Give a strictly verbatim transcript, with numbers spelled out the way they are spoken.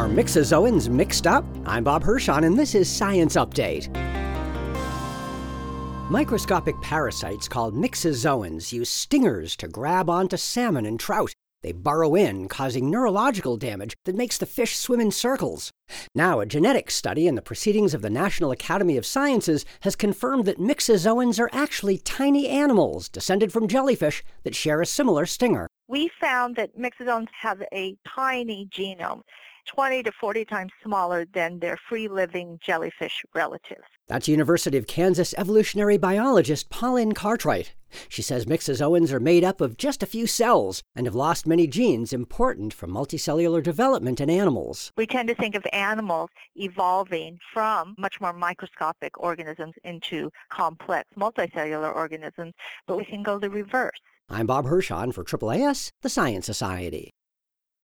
Are mixozoans mixed up? I'm Bob Hirschon, and this is Science Update. Microscopic parasites called mixozoans use stingers to grab onto salmon and trout. They burrow in, causing neurological damage that makes the fish swim in circles. Now, a genetics study in the Proceedings of the National Academy of Sciences has confirmed that mixozoans are actually tiny animals descended from jellyfish that share a similar stinger. We found that mixozoans have a tiny genome, twenty to forty times smaller than their free-living jellyfish relatives. That's University of Kansas evolutionary biologist Pauline Cartwright. She says mixozoans are made up of just a few cells and have lost many genes important for multicellular development in animals. We tend to think of animals evolving from much more microscopic organisms into complex multicellular organisms, but we can go the reverse. I'm Bob Hirschon for A A A S, the Science Society.